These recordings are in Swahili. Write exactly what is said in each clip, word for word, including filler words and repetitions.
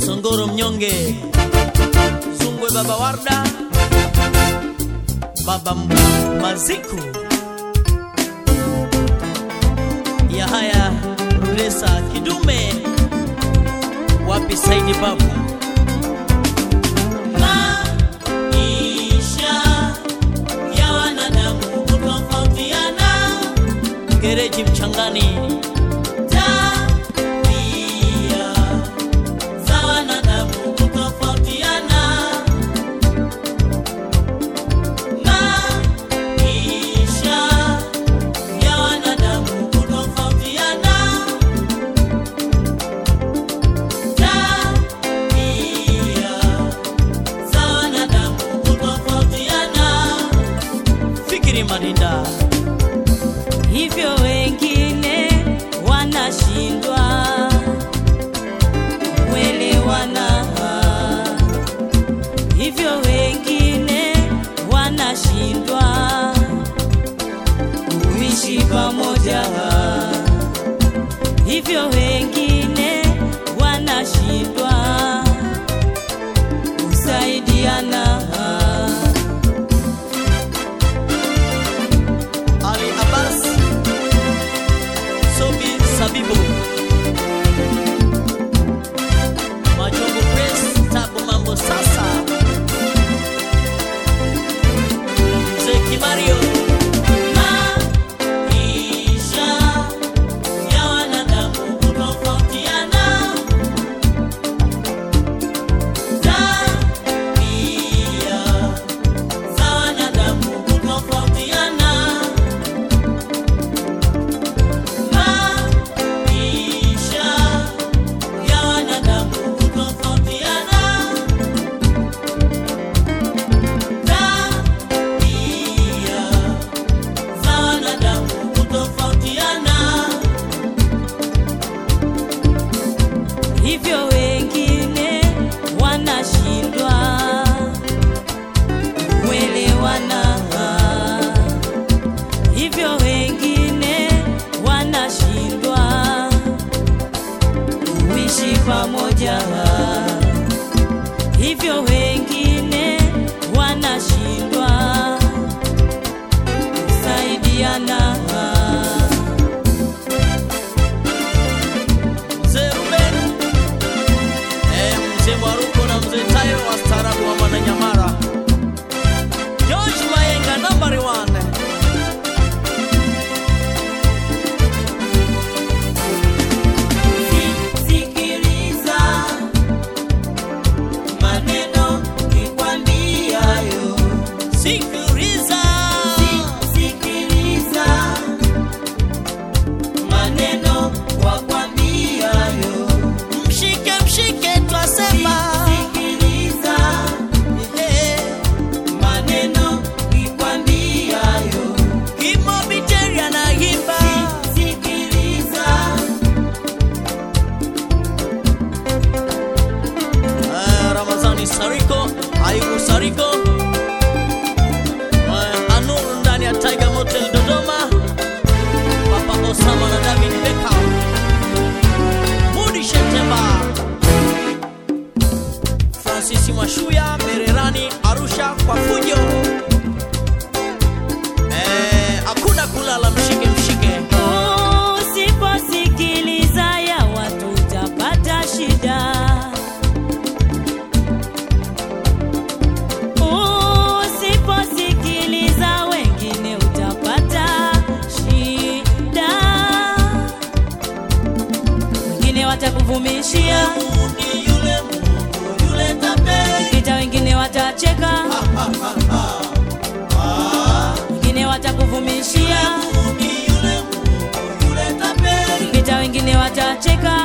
Songoro Mnyonge, Zungwe Baba Warda, Baba Maziku, Yahaya Rulesa Kidume, wapi Saidi Babu. Maisha ya wanadamu kutofautiana, gereji Mchangani. Marinda. Hivyo wengine wanashindwa kuelewana, hivyo wengine wanashindwa kuishi pamoja, hivyo wengine wanashindwa kusaidiana. Sabibu Majongo Press, Tabu Mambo Sasa, Zeki Mario. Maisha ya wanadamu kutofautiana, tabia za wanadamu kutofautiana. Hivyo wengine wanashindwa kuelewana, hivyo wengine wanashindwa kuishi pamoja, hivyo wengine wanashindwa kusaidiana. Mwaruko na mzee Tayo wa starabu wa Mwananyamara, George Mayenga number one. Sikiliza maneno nikwambiayo, sikiliza, sikiliza maneno wakwambiayo, mshike mshike twasema. Sikiliza maneno nikwambiayo, Kimo Biteria na himba. Sikiliza uh, Ramazani Sariko, Ayubu Sariko, uh, Anur ndani ya Tiger Motel Dodoma, Papa Osama na David Beckham, Mudi Shetemba, Sisi Mashuya, Mererani, Arusha kwa fujo. Eh, hakuna kulala, mshike mshike. Usiposikiliza ya watu utapata shida. Usiposikiliza wengine utapata shida. Wengine watakuvumishia, kita wengine watacheka, wengine watakuvumishia, kita wengine watacheka.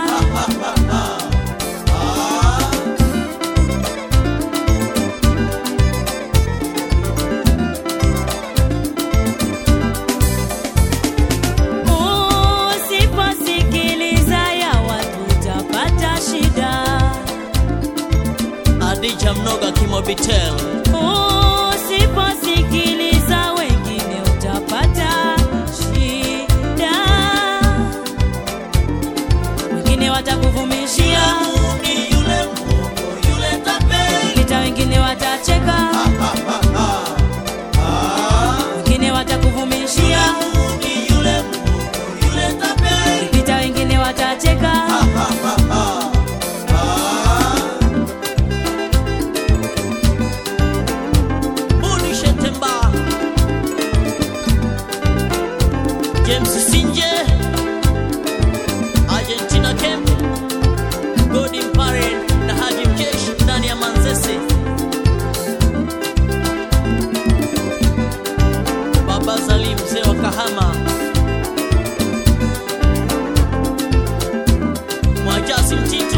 Usiposikiliza ya watu utapata shida. Adija Mnoga Kimo Bitel. Usiposikiliza wengine utapata shida. Wengine watakuvumishia, watacheka, wengine watakuvumishia, ukipita wengine watacheka. Mudi Shetemba, James Sinje, Argentina Camp, Godi Mpare na Haji Mjeshi ndani ya Manzese. Baba Zalim mzee wa Kahama, Mwajasi Mtiti